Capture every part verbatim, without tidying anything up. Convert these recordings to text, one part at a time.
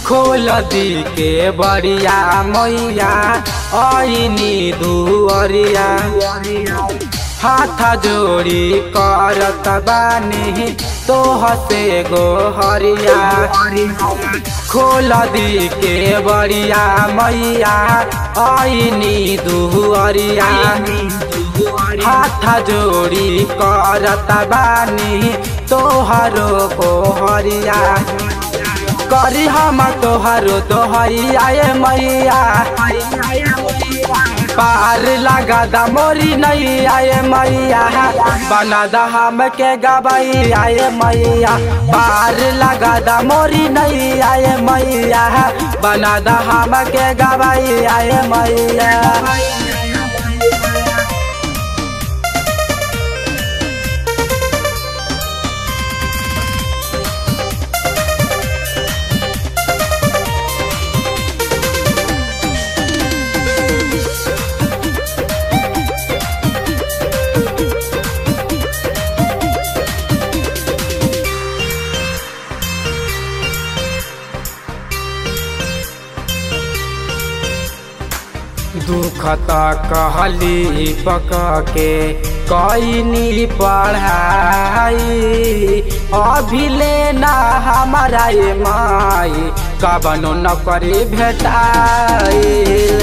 खोल दी के बड़िया मैया आईनी दुअरिया हाथ जोड़ी करत बानी तोह से गोहरिया खोल दी के बड़िया मैया आईनी दुअरिया हाथ जोड़ी करत बानी तोहरो गोहरिया करी हम तोहरो दोहरिया मैया पार लगा दा मोरी नहीं आए मैया बना दा हम के गवाई आए मैया पार लगा दा मोरी नहीं आए मैया बना दा हम के गवाई आए मैया। दुख कहली पक के कईनी पढ़ाई अभी लेना हमारा ये माई कबनो नौकरी भेटाई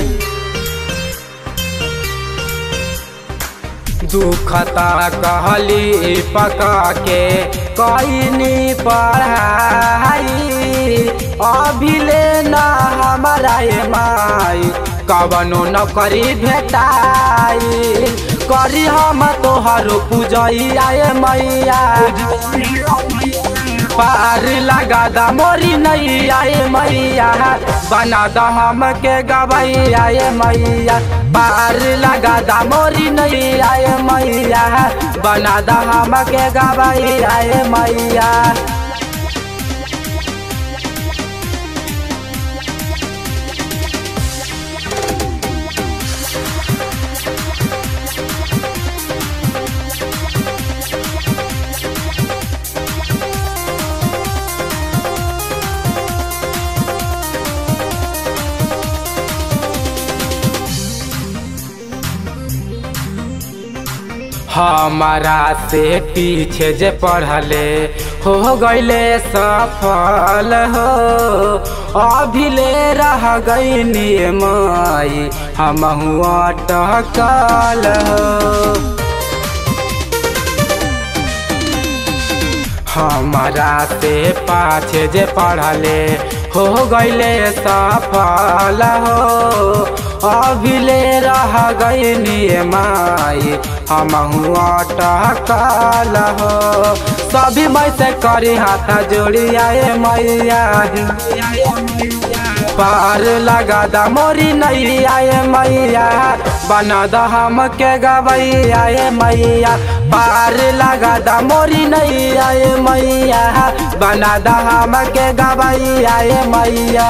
दुख कहली पक के कईनी पढ़ाई अभी लेना हमारा ये माई कबनो नौकरी भेटाई करी हम तोहरो पूजई आए मैया पार लगा दा मोरी नहीं आए मैया बना दा हम के गवाई आए मैया पार लगा दा मोरी नहीं आए मैया बना दा हम के गवाई आए मैया। हमारा से पीछे जे पढ़ले हो गईले सफल हो अभी ले रह गईनी माई हमहु अटकल हो हमारा से पाछे जे पढ़ले हो गईले सफल हो अभी ले रह गईनी माई हमहु अटकल हो सभी मैं से करी हाथ जोड़ी आए मैया पार लगा दा मोरी नहीं आए मैया बना दा हम के गवाई आए मैया पार लगा दा मोरी नहीं आए मैया बना दा हम के गवाई आए मैया।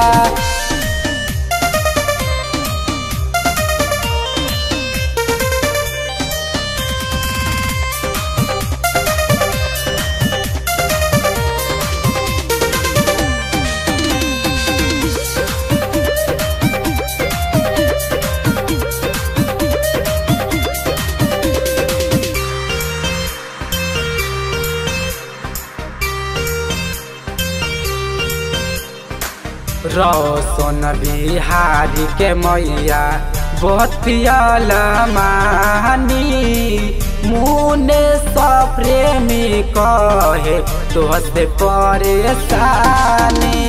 रोशन बिहारी के मैया बतियल मानी मुने सब प्रेमी कहे तोहसे परेशानी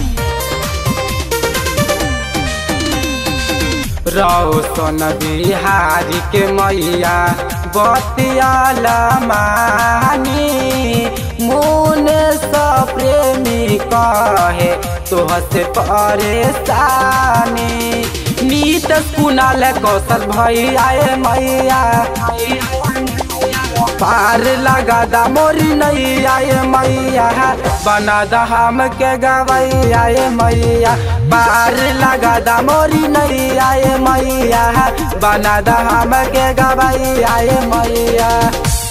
रोशन बिहारी के मैया बतियल मानी मुने सब प्रेमी कहे तोहसे परेशानी नीत कुनाल कौशल भई आए मैया पार लगा दा मोरी नहीं आए मैया बना दा हम के गवाई आए मैया पार लगा दा मोरी नहीं आए मैया बना दा हम के गवाई आए मैया।